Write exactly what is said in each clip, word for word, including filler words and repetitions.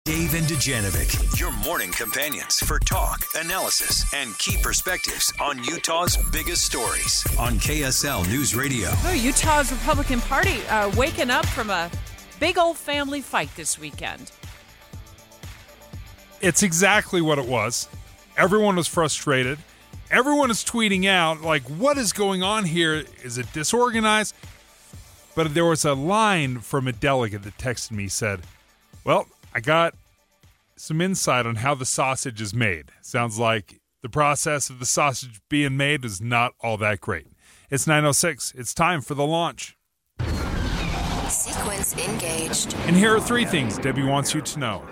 Dave and Dujanovic, your morning companions for talk, analysis, and key perspectives on Utah's biggest stories on K S L News Radio. Oh, Utah's Republican Party uh, waking up from a big old family fight this weekend. It's exactly what it was. Everyone was frustrated. Everyone is tweeting out, like, what is going on here? Is it disorganized? But there was a line from a delegate that texted me, said, well, I got some insight on how the sausage is made. Sounds like the process of the sausage being made is not all that great. It's nine oh six. It's time for the launch. Sequence engaged. And here are three things Debbie wants you to know.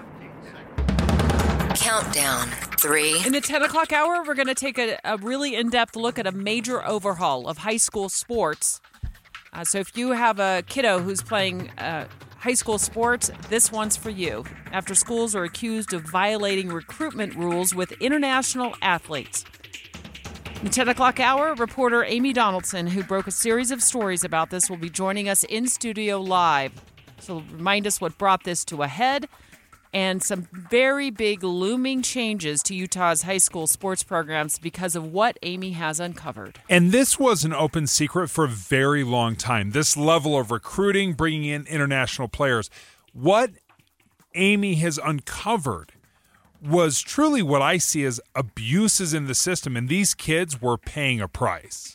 Countdown. Three. In the ten o'clock hour, we're going to take a, a really in-depth look at a major overhaul of high school sports. Uh, so if you have a kiddo who's playing uh, high school sports, this one's for you. After schools are accused of violating recruitment rules with international athletes. In the ten o'clock hour, reporter Amy Donaldson, who broke a series of stories about this, will be joining us in studio live. She'll remind us what brought this to a head and some very big looming changes to Utah's high school sports programs because of what Amy has uncovered. And this was an open secret for a very long time, this level of recruiting, bringing in international players. What Amy has uncovered was truly what I see as abuses in the system, and these kids were paying a price.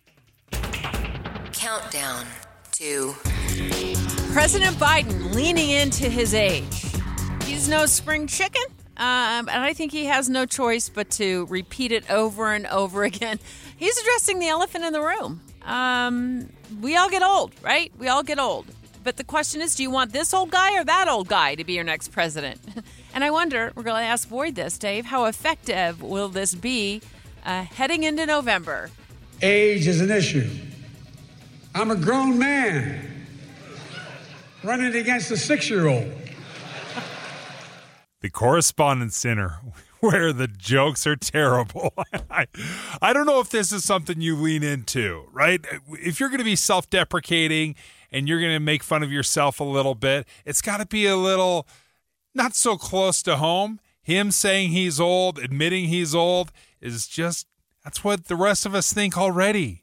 Countdown. Two. President Biden leaning into his age. He's no spring chicken, um, and I think he has no choice but to repeat it over and over again. He's addressing the elephant in the room. Um, we all get old, right? We all get old. But the question is, do you want this old guy or that old guy to be your next president? And I wonder, we're going to ask Boyd this, Dave, how effective will this be uh, heading into November? Age is an issue. I'm a grown man running against a six-year-old. The Correspondence Center, where the jokes are terrible. I, I don't know if this is something you lean into, right? If you're going to be self-deprecating and you're going to make fun of yourself a little bit, it's got to be a little not so close to home. Him saying he's old, admitting he's old, is just, that's what the rest of us think already.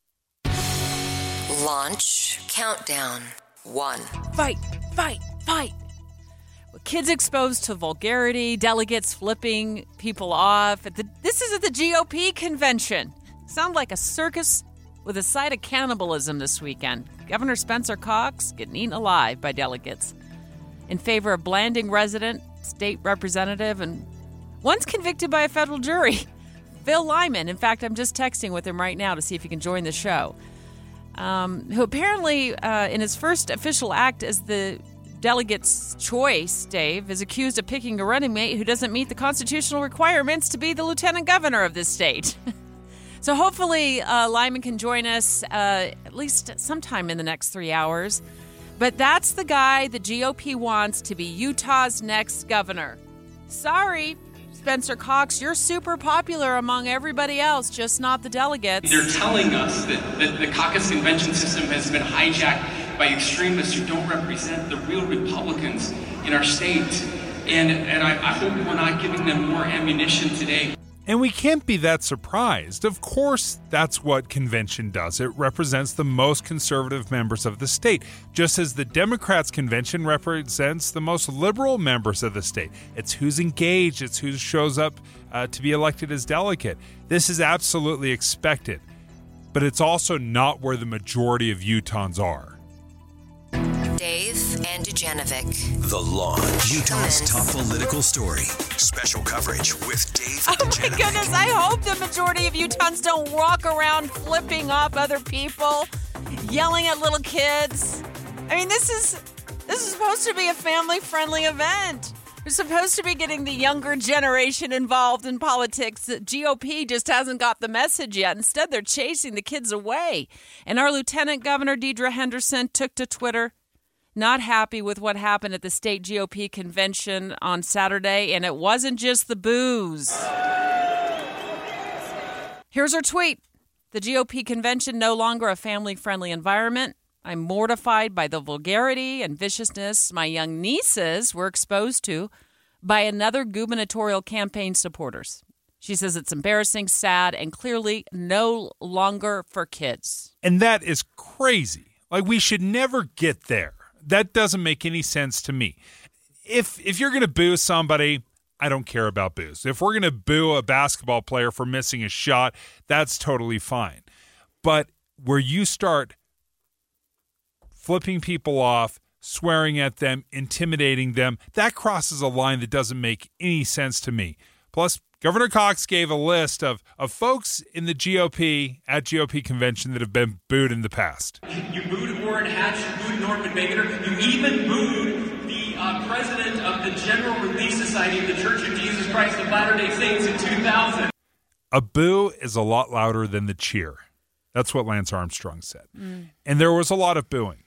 Launch. Countdown. One. Fight, fight, fight. Kids exposed to vulgarity, delegates flipping people off. At the, this is at the G O P convention. Sound like a circus with a side of cannibalism this weekend. Governor Spencer Cox getting eaten alive by delegates in favor of Blanding resident, state representative, and one's convicted by a federal jury. Phil Lyman. In fact, I'm just texting with him right now to see if he can join the show. Um, who apparently, uh, in his first official act as the delegate's choice, Dave, is accused of picking a running mate who doesn't meet the constitutional requirements to be the lieutenant governor of this state. So hopefully uh, Lyman can join us uh, at least sometime in the next three hours. But that's the guy the G O P wants to be Utah's next governor. Sorry, Spencer Cox, you're super popular among everybody else, just not the delegates. They're telling us that, that the caucus convention system has been hijacked by extremists who don't represent the real Republicans in our state. And, and I, I hope we're not giving them more ammunition today. And we can't be that surprised. Of course, that's what convention does. It represents the most conservative members of the state, just as the Democrats' convention represents the most liberal members of the state. It's who's engaged. It's who shows up uh, to be elected as delegate. This is absolutely expected. But it's also not where the majority of Utahns are. Dave and Dujanovic. The Launch, Utah's top political story. Special coverage with Dave Oh and my Dujanovic. goodness, I hope the majority of Utahns don't walk around flipping off other people, yelling at little kids. I mean, this is this is supposed to be a family-friendly event. We're supposed to be getting the younger generation involved in politics. The G O P just hasn't got the message yet. Instead, they're chasing the kids away. And our Lieutenant Governor Deidre Henderson took to Twitter, not happy with what happened at the state G O P convention on Saturday, and it wasn't just the booze. Here's her tweet. The G O P convention no longer a family-friendly environment. I'm mortified by the vulgarity and viciousness my young nieces were exposed to by another gubernatorial campaign supporters. She says it's embarrassing, sad, and clearly no longer for kids. And that is crazy. Like, we should never get there. That doesn't make any sense to me. If if you're going to boo somebody, I don't care about boos. If we're going to boo a basketball player for missing a shot, that's totally fine. But where you start flipping people off, swearing at them, intimidating them, that crosses a line that doesn't make any sense to me. Plus, Governor Cox gave a list of, of folks in the G O P at G O P convention that have been booed in the past. You booed Orrin Hatch, you booed Norman Baker, you even booed the uh, president of the General Relief Society of the Church of Jesus Christ of Latter-day Saints in two thousand. A boo is a lot louder than the cheer. That's what Lance Armstrong said. Mm. And there was a lot of booing.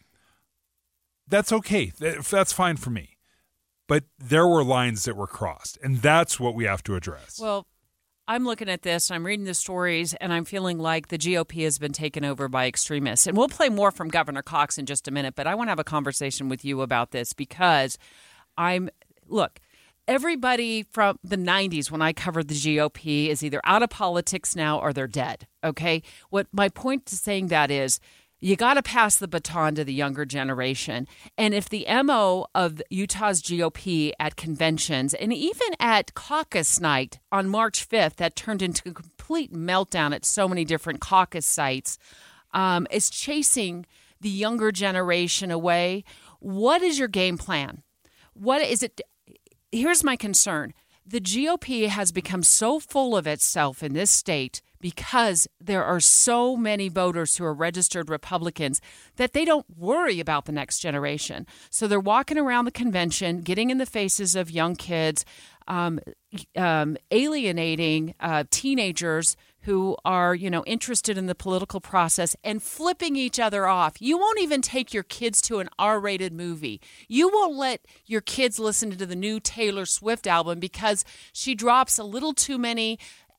That's okay. That's fine for me. But there were lines that were crossed, and that's what we have to address. Well, I'm looking at this, I'm reading the stories, and I'm feeling like the G O P has been taken over by extremists. And we'll play more from Governor Cox in just a minute, but I want to have a conversation with you about this because I'm, look, everybody from the nineties when I covered the G O P is either out of politics now or they're dead, okay? What my point to saying that is, you got to pass the baton to the younger generation. And if the M O of Utah's G O P at conventions and even at caucus night on March fifth, that turned into a complete meltdown at so many different caucus sites, um, is chasing the younger generation away, what is your game plan? What is it? Here's my concern. The G O P has become so full of itself in this state because there are so many voters who are registered Republicans that they don't worry about the next generation. So they're walking around the convention, getting in the faces of young kids, um, um, alienating uh, teenagers who are, you know, interested in the political process and flipping each other off. You won't even take your kids to an R-rated movie. You won't let your kids listen to the new Taylor Swift album because she drops a little too many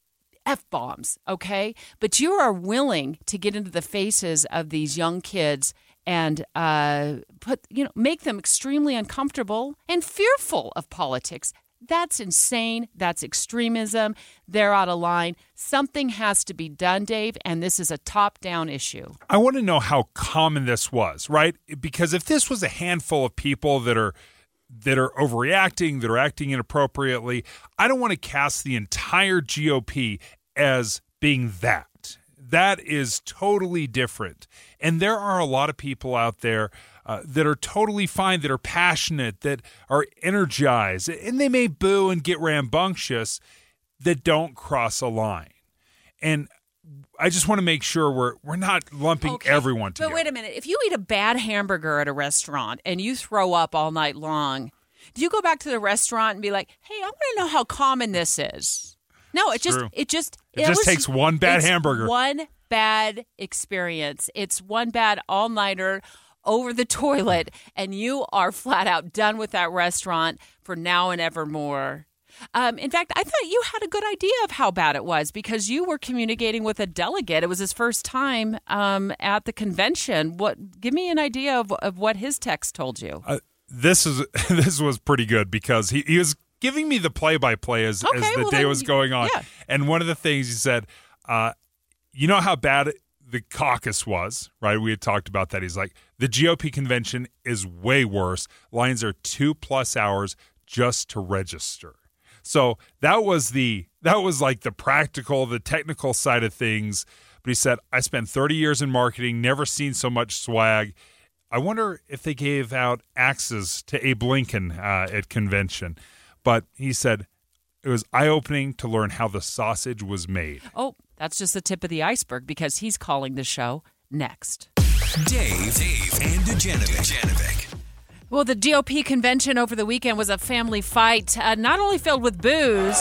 F-bombs, okay? But you are willing to get into the faces of these young kids and uh, put, you know, make them extremely uncomfortable and fearful of politics. That's insane. That's extremism. They're out of line. Something has to be done, Dave, and this is a top-down issue. I want to know how common this was, right? Because if this was a handful of people that are that are overreacting, that are acting inappropriately, I don't want to cast the entire G O P as being that. That is totally different. And there are a lot of people out there uh, that are totally fine, that are passionate, that are energized, and they may boo and get rambunctious, that don't cross a line. And I just want to make sure we're we're not lumping okay. everyone together. But wait a minute. If you eat a bad hamburger at a restaurant and you throw up all night long, do you go back to the restaurant and be like, hey, I want to know how common this is? No, it it's just true. it just it, it just was, takes one bad hamburger. One bad experience. It's one bad all-nighter over the toilet, and you are flat out done with that restaurant for now and evermore. Um, in fact, I thought you had a good idea of how bad it was because you were communicating with a delegate. It was his first time um, at the convention. What? Give me an idea of, of what his text told you. Uh, this is this was pretty good because he, he was giving me the play-by-play as, okay, as the well day then, was going on. Yeah. And one of the things he said, uh, you know how bad the caucus was, right? We had talked about that. He's like, the G O P convention is way worse. Lines are two plus hours just to register. So that was the that was like the practical, the technical side of things. But he said, I spent thirty years in marketing, never seen so much swag. I wonder if they gave out axes to Abe Lincoln uh, at convention. But he said it was eye-opening to learn how the sausage was made. Oh, that's just the tip of the iceberg because he's calling the show next. Dave, Dave, and Dujanovic. Well, the G O P convention over the weekend was a family fight, uh, not only filled with booze,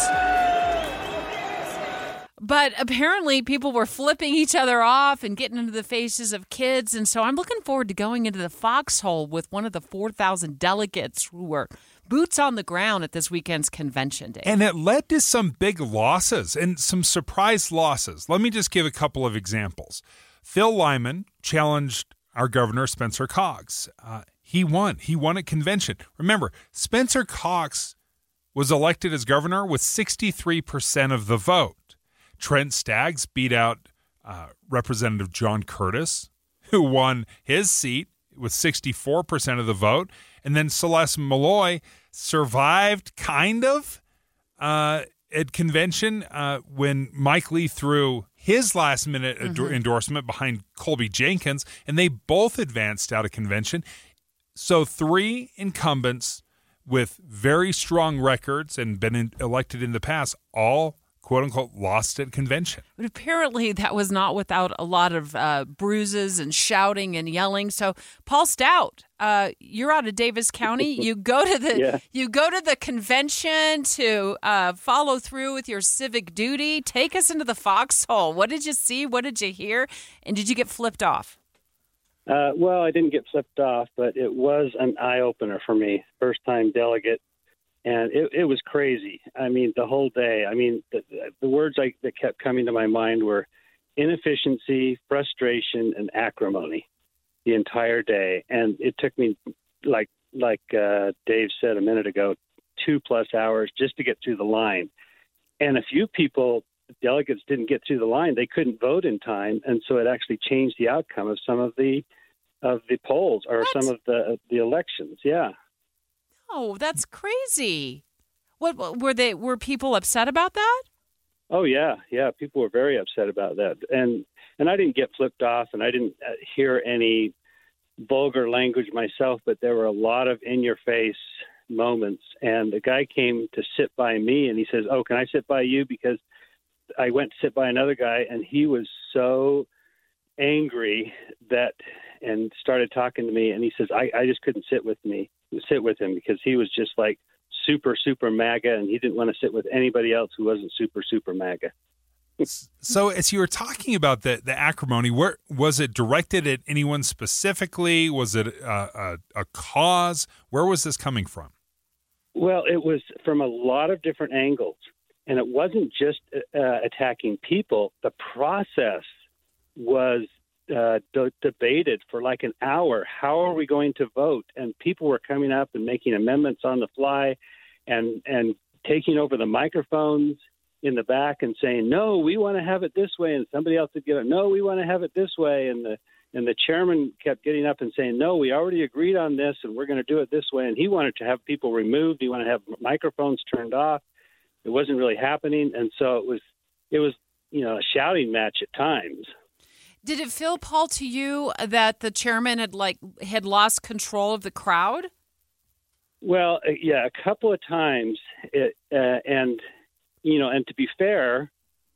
but apparently people were flipping each other off and getting into the faces of kids. And so I'm looking forward to going into the foxhole with one of the four thousand delegates who were boots on the ground at this weekend's convention day. And it led to some big losses and some surprise losses. Let me just give a couple of examples. Phil Lyman challenged our governor, Spencer Cox. Uh, he won. He won at convention. Remember, Spencer Cox was elected as governor with sixty-three percent of the vote. Trent Staggs beat out uh, Representative John Curtis, who won his seat with sixty-four percent of the vote. And then Celeste Malloy survived, kind of, uh, at convention uh, when Mike Lee threw his last-minute mm-hmm. ad- endorsement behind Colby Jenkins, and they both advanced out of convention. So three incumbents with very strong records and been in, elected in the past, all quote-unquote lost at convention. But apparently that was not without a lot of uh, bruises and shouting and yelling. So, Paul Stout, uh, you're out of Davis County. You go to the yeah. you go to the convention to uh, follow through with your civic duty. Take us into the foxhole. What did you see? What did you hear? And did you get flipped off? Uh, well, I didn't get flipped off, but it was an eye-opener for me. First-time delegate. And it, it was crazy. I mean, the whole day. I mean, the, the words I, that kept coming to my mind were inefficiency, frustration, and acrimony the entire day. And it took me, like like uh, Dave said a minute ago, two plus hours just to get through the line. And a few people, delegates, didn't get through the line. They couldn't vote in time, and so it actually changed the outcome of some of the of the polls or what? some of the the elections. Yeah. Oh, that's crazy. What, what were they? Were people upset about that? Oh yeah, yeah. People were very upset about that, and and I didn't get flipped off, and I didn't hear any vulgar language myself. But there were a lot of in-your-face moments. And the guy came to sit by me, and he says, "Oh, can I sit by you?" Because I went to sit by another guy, and he was so angry that, and started talking to me, and he says, "I, I just couldn't sit with me." sit with him because he was just like super, super MAGA, and he didn't want to sit with anybody else who wasn't super, super MAGA. So as you were talking about the, the acrimony, where was it directed at anyone specifically? Was it a, a, a cause? Where was this coming from? Well, it was from a lot of different angles, and it wasn't just uh, attacking people. The process was Uh, de- debated for like an hour. How are we going to vote? And people were coming up and making amendments on the fly, and and taking over the microphones in the back and saying, "No, we want to have it this way," and somebody else would get it. "No, we want to have it this way," and the and the chairman kept getting up and saying, "No, we already agreed on this, and we're going to do it this way." And he wanted to have people removed. He wanted to have microphones turned off. It wasn't really happening, and so it was it was you know a shouting match at times. Did it feel, Paul, to you that the chairman had like had lost control of the crowd? Well, yeah, a couple of times, it, uh, and you know, and to be fair,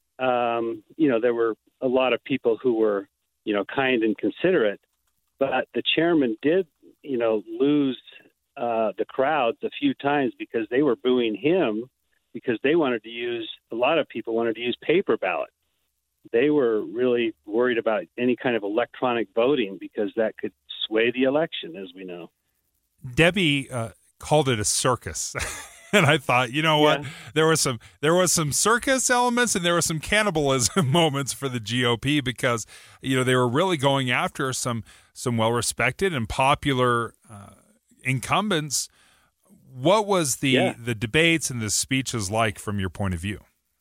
um, you know, there were a lot of people who were, you know, kind and considerate, but the chairman did, you know, lose uh, the crowds a few times because they were booing him because they wanted to use. A lot of people wanted to use paper ballot. They were really worried about any kind of electronic voting because that could sway the election, as we know. Debbie uh, called it a circus, and I thought, you know what, yeah. there was some there was some circus elements, and there were some cannibalism moments for the G O P because you know they were really going after some some well respected and popular uh, incumbents. What was the yeah. the debates and the speeches like from your point of view?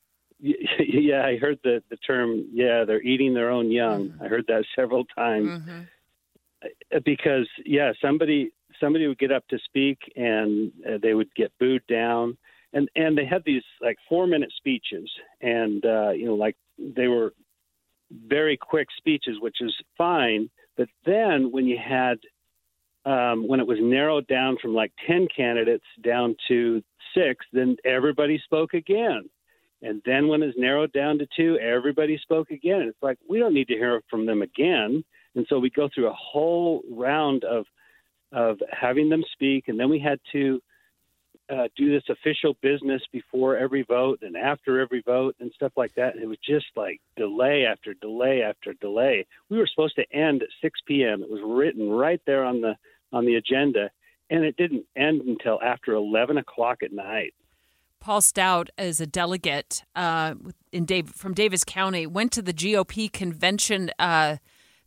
Yeah, I heard the, the term, yeah, they're eating their own young. Mm-hmm. I heard that several times. Mm-hmm. Because, yeah, somebody somebody would get up to speak, and uh, they would get booed down. And, and they had these, like, four-minute speeches. And, uh, you know, like, they were very quick speeches, which is fine. But then when you had, um, when it was narrowed down from, like, ten candidates down to six, then everybody spoke again. And then when it's narrowed down to two, everybody spoke again. And it's like, we don't need to hear from them again. And so we go through a whole round of of having them speak. And then we had to uh, do this official business before every vote and after every vote and stuff like that. And it was just like delay after delay after delay. We were supposed to end at six p.m. It was written right there on the on the agenda. And it didn't end until after eleven o'clock at night. Paul Stout, as a delegate uh, in Dave, from Davis County, went to the G O P convention uh,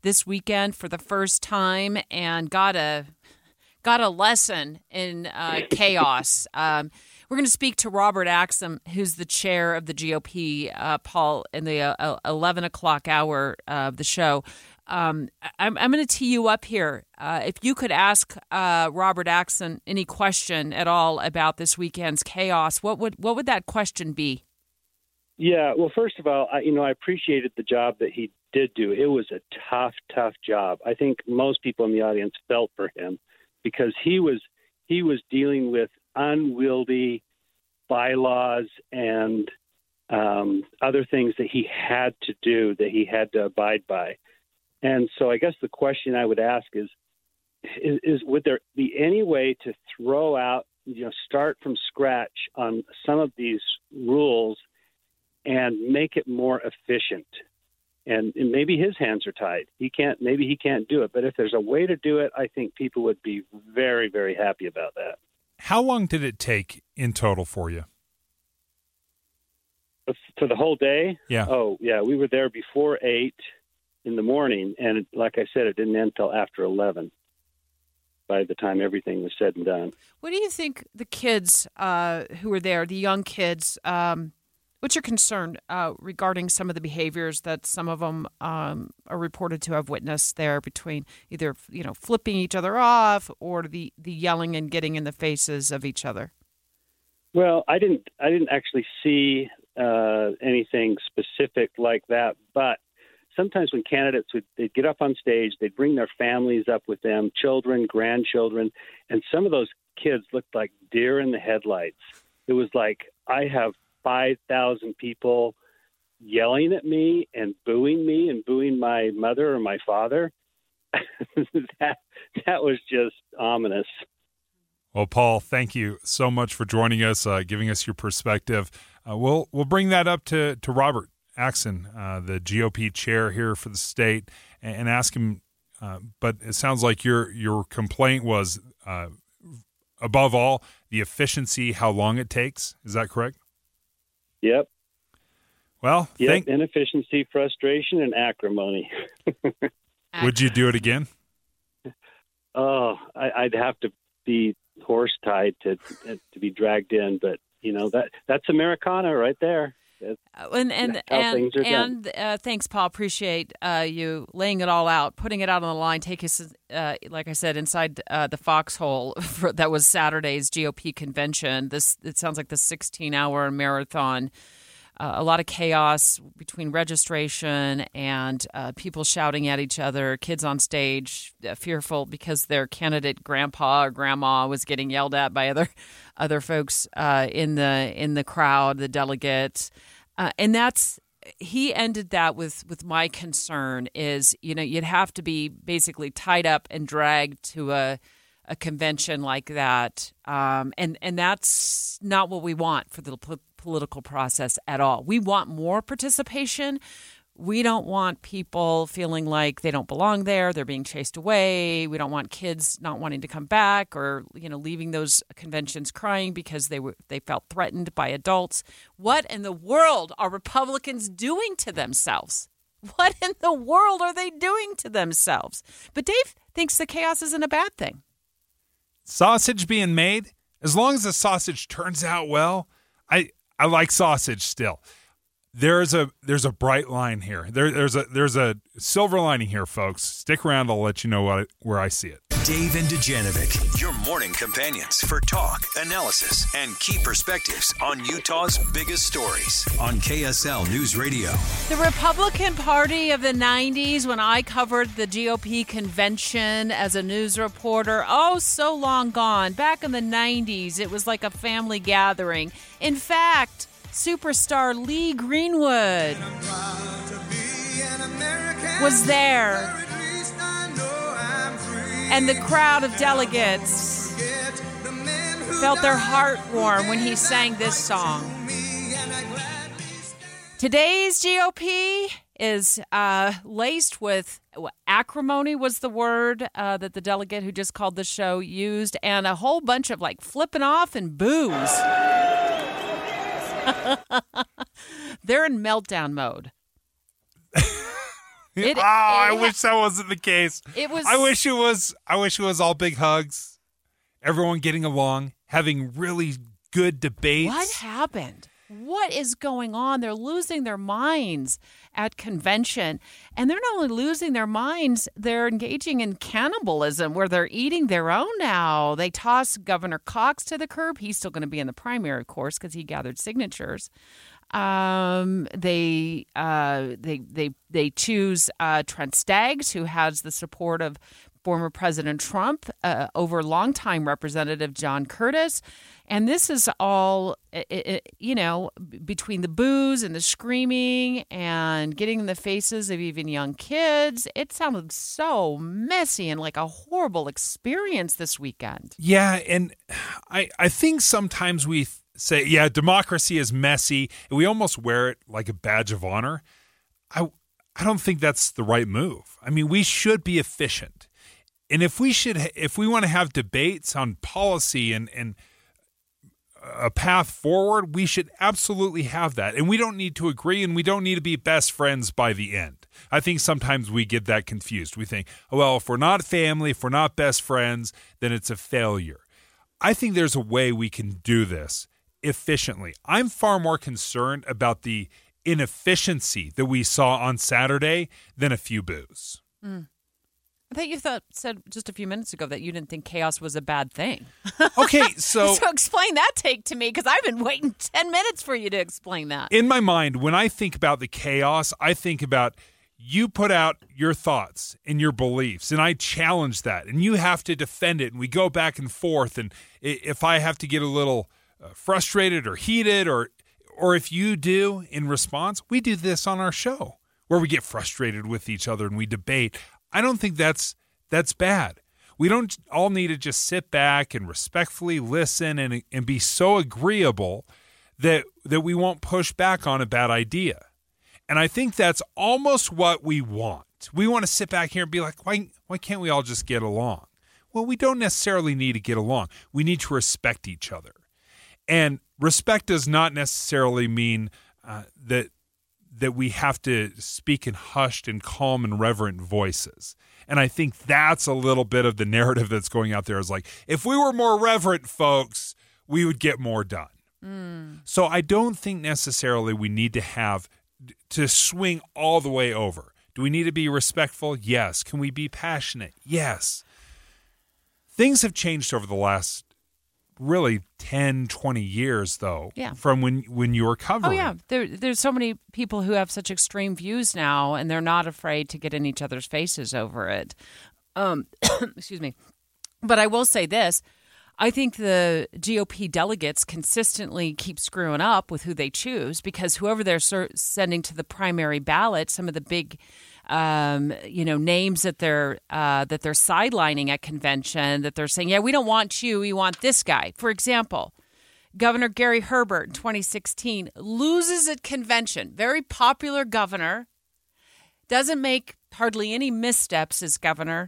this weekend for the first time and got a got a lesson in uh, chaos. Um, we're going to speak to Robert Axsom, who's the chair of the G O P, uh, Paul, in the uh, eleven o'clock hour of the show. Um, I'm, I'm going to tee you up here. Uh, if you could ask uh, Robert Axsom any question at all about this weekend's chaos, what would what would that question be? Yeah, well, first of all, I, you know, I appreciated the job that he did do. It was a tough, tough job. I think most people in the audience felt for him because he was he was dealing with unwieldy bylaws and um, other things that he had to do, that he had to abide by. And so I guess the question I would ask is, is, is would there be any way to throw out, you know, start from scratch on some of these rules and make it more efficient? And, and maybe his hands are tied. He can't, maybe he can't do it. But if there's a way to do it, I think people would be very, very happy about that. How long did it take in total for you? For the whole day? Yeah. Oh, yeah. We were there before eight in the morning. And it, like I said, it didn't end until after eleven by the time everything was said and done. What do you think the kids uh, who were there, the young kids, um, what's your concern uh, regarding some of the behaviors that some of them um, are reported to have witnessed there between either, you know, flipping each other off or the, the yelling and getting in the faces of each other? Well, I didn't I didn't actually see uh, anything specific like that, but sometimes when candidates would they'd get up on stage, they'd bring their families up with them, children, grandchildren, and some of those kids looked like deer in the headlights. It was like, I have five thousand people yelling at me and booing me and booing my mother or my father. that that was just ominous. Well, Paul, thank you so much for joining us, uh, giving us your perspective. Uh, we'll we'll bring that up to, to Robert Axsom, uh, the G O P chair here for the state, and, and ask him. Uh, but it sounds like your your complaint was, uh, above all, the efficiency, how long it takes. Is that correct? Yep. Well, yep. Thank- Inefficiency, frustration, and acrimony. Would you do it again? Oh, I, I'd have to be horse-tied to to be dragged in, but you know that that's Americana right there. That's, and and and, and uh, thanks, Paul. Appreciate uh, you laying it all out, putting it out on the line. Take us, uh, like I said, inside uh, the foxhole for, that was Saturday's G O P convention. This it sounds like the sixteen-hour marathon. Uh, a lot of chaos between registration and uh, people shouting at each other, kids on stage uh, fearful because their candidate grandpa or grandma was getting yelled at by other other folks uh, in the in the crowd, the delegates. Uh, and that's he ended that with, with my concern is, you know, you'd have to be basically tied up and dragged to a a convention like that. Um, and, and that's not what we want for the po- political process at all. We want more participation. We don't want people feeling like they don't belong there. They're being chased away. We don't want kids not wanting to come back or, you know, leaving those conventions crying because they were they felt threatened by adults. What in the world are Republicans doing to themselves? What in the world are they doing to themselves? But Dave thinks the chaos isn't a bad thing. Sausage being made, as long as the sausage turns out well, I I like sausage still. There's a there's a bright line here. There there's a there's a silver lining here, folks. Stick around. I'll let you know what, where I see it. Dave and Dujanovic, your morning companions for talk, analysis, and key perspectives on Utah's biggest stories on K S L News Radio. The Republican Party of the nineties, when I covered the G O P convention as a news reporter, oh, so long gone. Back in the nineties, it was like a family gathering. In fact, superstar Lee Greenwood was there. And the crowd of delegates felt their heart warm when he sang this song. Today's G O P is uh, laced with acrimony was the word uh, that the delegate who just called the show used, and a whole bunch of like flipping off and boos. They're in meltdown mode. It, oh, I it- wish that wasn't the case. It was. I wish it was. I wish it was all big hugs, everyone getting along, having really good debates. What happened? What is going on? They're losing their minds at convention. And they're not only losing their minds, they're engaging in cannibalism where they're eating their own now. They toss Governor Cox to the curb. He's still going to be in the primary, of course, because he gathered signatures. Um, they uh, they they they choose uh, Trent Staggs, who has the support of former President Trump uh, over longtime Representative John Curtis. And this is all, it, it, you know, between the boos and the screaming and getting in the faces of even young kids. It sounded so messy and like a horrible experience this weekend. Yeah, and I I think sometimes we say, yeah, democracy is messy, and we almost wear it like a badge of honor. I I don't think that's the right move. I mean, we should be efficient. And if we should, if we want to have debates on policy and, and a path forward, we should absolutely have that. And we don't need to agree, and we don't need to be best friends by the end. I think sometimes we get that confused. We think, oh, well, if we're not family, if we're not best friends, then it's a failure. I think there's a way we can do this efficiently. I'm far more concerned about the inefficiency that we saw on Saturday than a few boos. Mm. I thought you thought said just a few minutes ago that you didn't think chaos was a bad thing. Okay, so so explain that take to me, because I've been waiting ten minutes for you to explain that. In my mind, when I think about the chaos, I think about you put out your thoughts and your beliefs, and I challenge that, and you have to defend it, and we go back and forth, and if I have to get a little uh, frustrated or heated, or or if you do in response, we do this on our show where we get frustrated with each other and we debate. I don't think that's that's bad. We don't all need to just sit back and respectfully listen and and be so agreeable that that we won't push back on a bad idea. And I think that's almost what we want. We want to sit back here and be like, why why can't we all just get along? Well, we don't necessarily need to get along. We need to respect each other. And respect does not necessarily mean uh, that that we have to speak in hushed and calm and reverent voices. And I think that's a little bit of the narrative that's going out there is like, if we were more reverent, folks, we would get more done. Mm. So I don't think necessarily we need to have to swing all the way over. Do we need to be respectful? Yes. Can we be passionate? Yes. Things have changed over the last really ten, twenty years, though, yeah. from when, when you were covering. Oh, yeah. There, there's so many people who have such extreme views now, and they're not afraid to get in each other's faces over it. Um, excuse me. But I will say this. I think the G O P delegates consistently keep screwing up with who they choose, because whoever they're ser- sending to the primary ballot, some of the big Um, you know, names that they're uh, that they're sidelining at convention, that they're saying, yeah, we don't want you, we want this guy. For example, Governor Gary Herbert in twenty sixteen loses at convention. Very popular governor, doesn't make hardly any missteps as governor,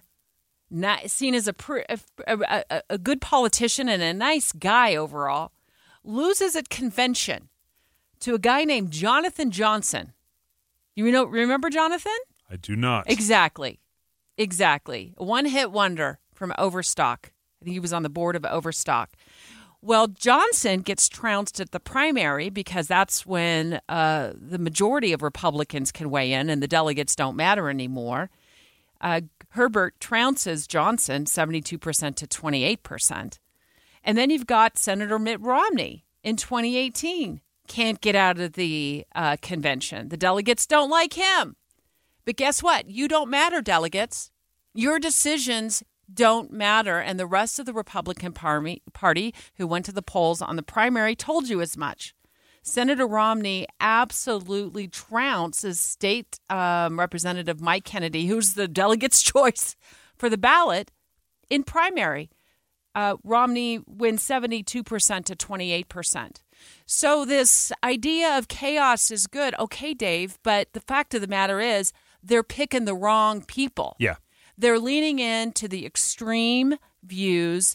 not seen as a, a, a, a good politician and a nice guy overall, loses at convention to a guy named Jonathan Johnson. You know, remember Jonathan? I do not. Exactly. Exactly. A one-hit wonder from Overstock. I think he was on the board of Overstock. Well, Johnson gets trounced at the primary because that's when uh, the majority of Republicans can weigh in and the delegates don't matter anymore. Uh, Herbert trounces Johnson seventy-two percent to twenty-eight percent. And then you've got Senator Mitt Romney in twenty eighteen. Can't get out of the uh, convention. The delegates don't like him. But guess what? You don't matter, delegates. Your decisions don't matter. And the rest of the Republican Party, party who went to the polls on the primary told you as much. Senator Romney absolutely trounces State um, Representative Mike Kennedy, who's the delegate's choice for the ballot in primary. Uh, Romney wins seventy-two percent to twenty-eight percent. So this idea of chaos is good. Okay, Dave, but the fact of the matter is they're picking the wrong people. Yeah. They're leaning into the extreme views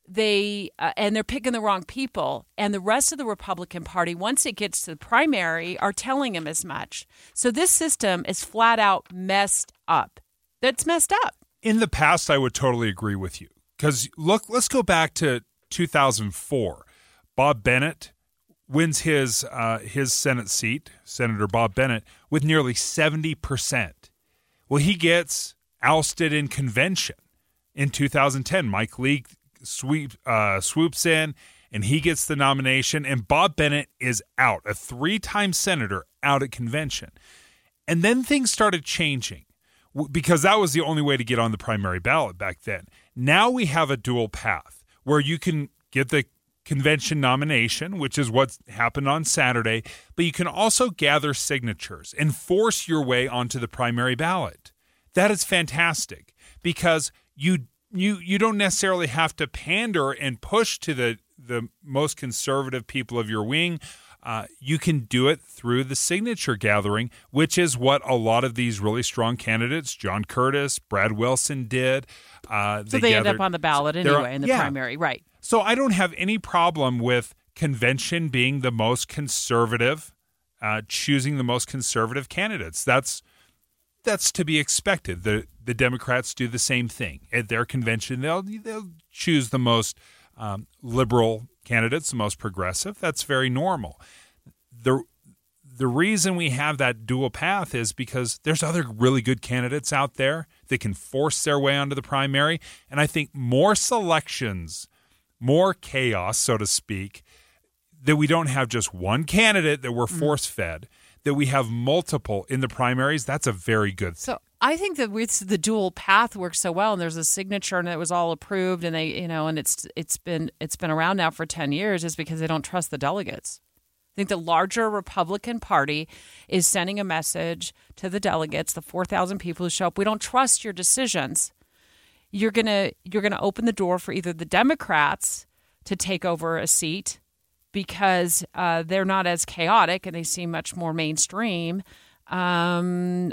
they uh, and they're picking the wrong people. And the rest of the Republican Party, once it gets to the primary, are telling him as much. So this system is flat out messed up. That's messed up. In the past, I would totally agree with you. Because look, let's go back to two thousand four. Bob Bennett wins his uh, his Senate seat, Senator Bob Bennett, with nearly seventy percent. Well, he gets ousted in convention in two thousand ten. Mike Lee sweep, uh, swoops in, and he gets the nomination, and Bob Bennett is out, a three-time senator out at convention. And then things started changing because that was the only way to get on the primary ballot back then. Now we have a dual path where you can get the convention nomination, which is what happened on Saturday, but you can also gather signatures and force your way onto the primary ballot. That is fantastic because you you you don't necessarily have to pander and push to the, the most conservative people of your wing. Uh, you can do it through the signature gathering, which is what a lot of these really strong candidates, John Curtis, Brad Wilson, did. Uh, so they, they end up on the ballot anyway in the yeah. primary, right? So I don't have any problem with convention being the most conservative, uh, choosing the most conservative candidates. That's that's to be expected. The the Democrats do the same thing at their convention. They'll they'll choose the most um, liberal candidates, the most progressive. That's very normal. The the reason we have that dual path is because there's other really good candidates out there that can force their way onto the primary, and I think more selections, more chaos, so to speak, that we don't have just one candidate that we're force-fed, that we have multiple in the primaries, that's a very good thing. So I think that with the dual path works so well, and there's a signature and it was all approved, and they, you know, and it's it's been it's been around now for ten years, is because they don't trust the delegates. I think the larger Republican Party is sending a message to the delegates, the four thousand people who show up. We don't trust your decisions. You're gonna you're gonna open the door for either the Democrats to take over a seat because uh, they're not as chaotic and they seem much more mainstream, um,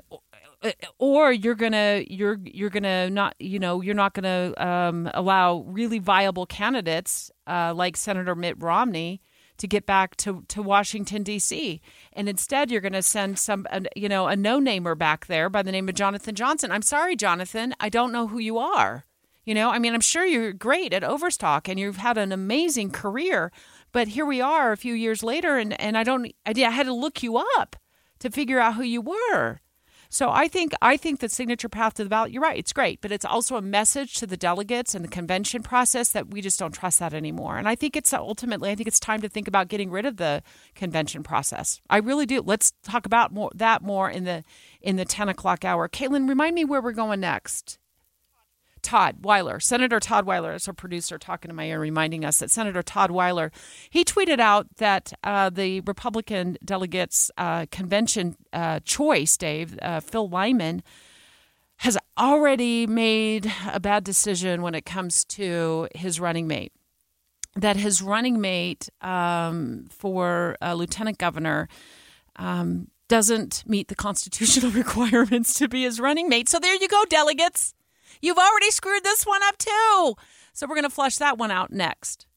or you're gonna you're you're gonna not you know you're not gonna um, allow really viable candidates uh, like Senator Mitt Romney to get back to, to Washington, D C. And instead, you're going to send some, uh, you know, a no-namer back there by the name of Jonathan Johnson. I'm sorry, Jonathan. I don't know who you are. You know, I mean, I'm sure you're great at Overstock and you've had an amazing career. But here we are a few years later, and, and I don't, I, I had to look you up to figure out who you were. So I think I think the signature path to the ballot, you're right, it's great, but it's also a message to the delegates and the convention process that we just don't trust that anymore. And I think it's ultimately, I think it's time to think about getting rid of the convention process. I really do. Let's talk about more, that more in the in the ten o'clock hour. Caitlin, remind me where we're going next. Todd Weiler, Senator Todd Weiler, is our producer talking to my ear, reminding us that Senator Todd Weiler, he tweeted out that uh, the Republican delegates' uh, convention uh, choice, Dave, uh, Phil Lyman, has already made a bad decision when it comes to his running mate. That his running mate um, for uh, lieutenant governor um, doesn't meet the constitutional requirements to be his running mate. So there you go, delegates. You've already screwed this one up, too. So we're going to flush that one out next.